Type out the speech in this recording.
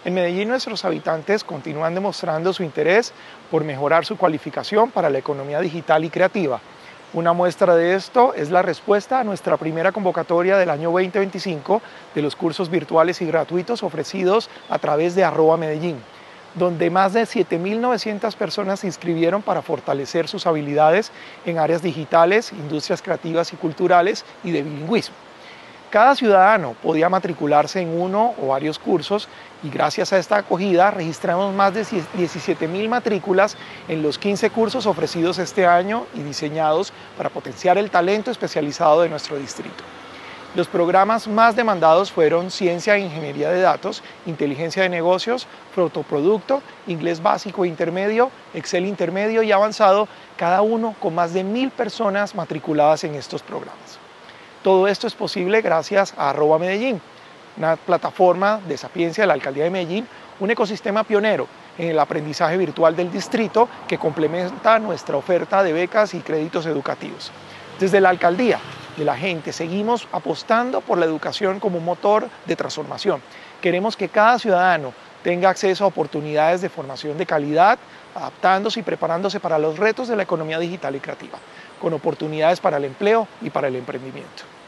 En Medellín, nuestros habitantes continúan demostrando su interés por mejorar su cualificación para la economía digital y creativa. Una muestra de esto es la respuesta a nuestra primera convocatoria del año 2025 de los cursos virtuales y gratuitos ofrecidos a través de @Medellín, donde más de 7.900 personas se inscribieron para fortalecer sus habilidades en áreas digitales, industrias creativas y culturales y de bilingüismo. Cada ciudadano podía matricularse en uno o varios cursos y gracias a esta acogida registramos más de 17.000 matrículas en los 15 cursos ofrecidos este año y diseñados para potenciar el talento especializado de nuestro distrito. Los programas más demandados fueron Ciencia e Ingeniería de Datos, Inteligencia de Negocios, Fotoproducto, Inglés Básico e Intermedio, Excel Intermedio y Avanzado, cada uno con más de 1.000 personas matriculadas en estos programas. Todo esto es posible gracias a @Medellín, una plataforma de sapiencia de la Alcaldía de Medellín, un ecosistema pionero en el aprendizaje virtual del distrito que complementa nuestra oferta de becas y créditos educativos. Desde la Alcaldía de la gente seguimos apostando por la educación como un motor de transformación. Queremos que cada ciudadano tenga acceso a oportunidades de formación de calidad, adaptándose y preparándose para los retos de la economía digital y creativa, con oportunidades para el empleo y para el emprendimiento.